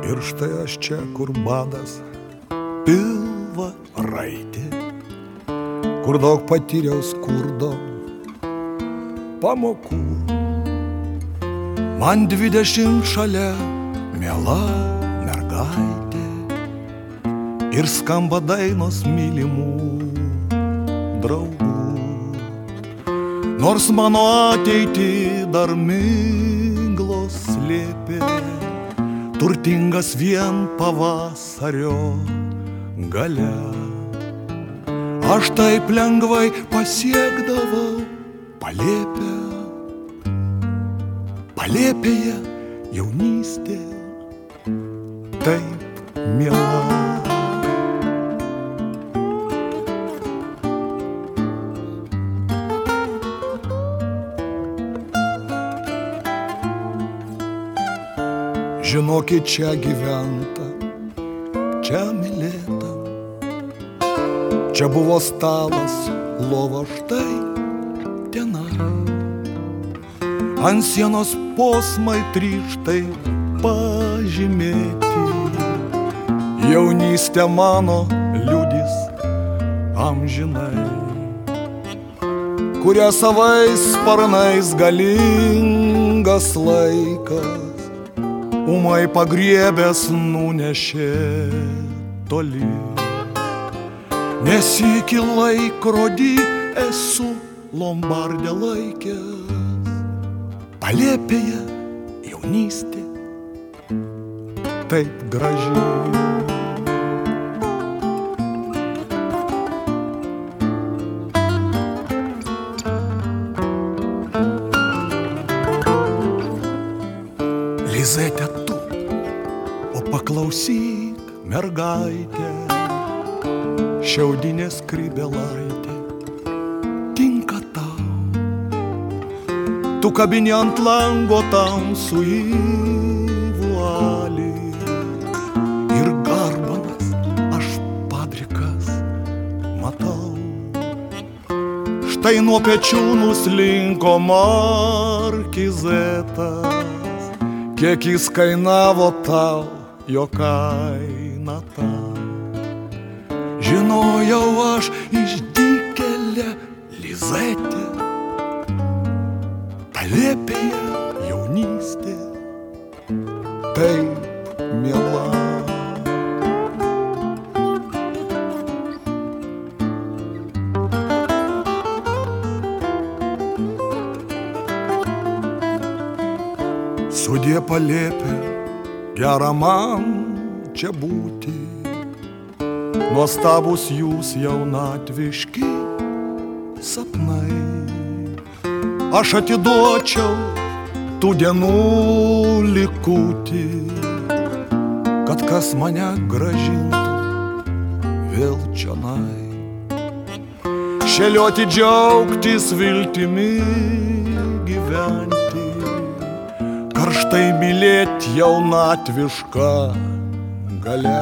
Ir štai aš čia, kur badas pilva raitė, kur daug patyriau skurdo pamokų. Man 20 šalia miela mergaitė ir skamba dainos mylimų draugų. Nors mano ateitį dar miglos slėpė, turtingas vien pavasario gale, aš taip lengvai pasiekdavau palėpę. Palėpėje jaunystė taip miela. Žinokit, čia gyventa, čia mylėta, čia buvo stalas, lova štai tenai. Ant sienos posmai tryštai pažymėti, jaunystė mano liudys amžinai, kuria savais sparnais galingas laikas ūmai pagriebęs nunešė toli. Nes iki laikrodį esu Lombardė laikęs, palėpėje jaunystė taip graži. Lizete tu, o paklausyk mergaitė, šiaudinė skrybėlaitė tinka tau. Tu kabini ant lango tamsųjį vualį ir garbanas aš padrikas matau. Štai nuo pečių nuslinko markizetas, kiek jis kainavo tau, jo kaina tau. Žinojau aš išdykėlę Lizetę, palėpėje jaunystė taip miela. Sudie palėpė, gera man čia būti, nuostabus jūs jaunatviški sapnai. Aš atiduočiau tų dienų likutį, kad kas mane grąžintų vėl čionai. Šėlioti, džiaugtis viltimi gyventi, karštai mylėt jaunatvišką galia,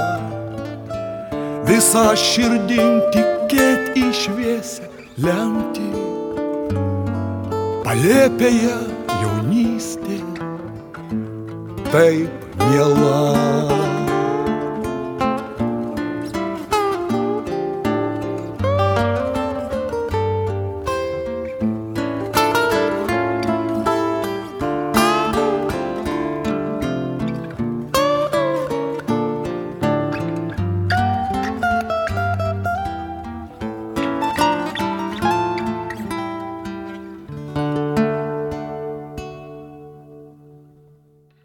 visą širdim tikėt į šviesią lemtį. Palėpėje jaunystė taip miela.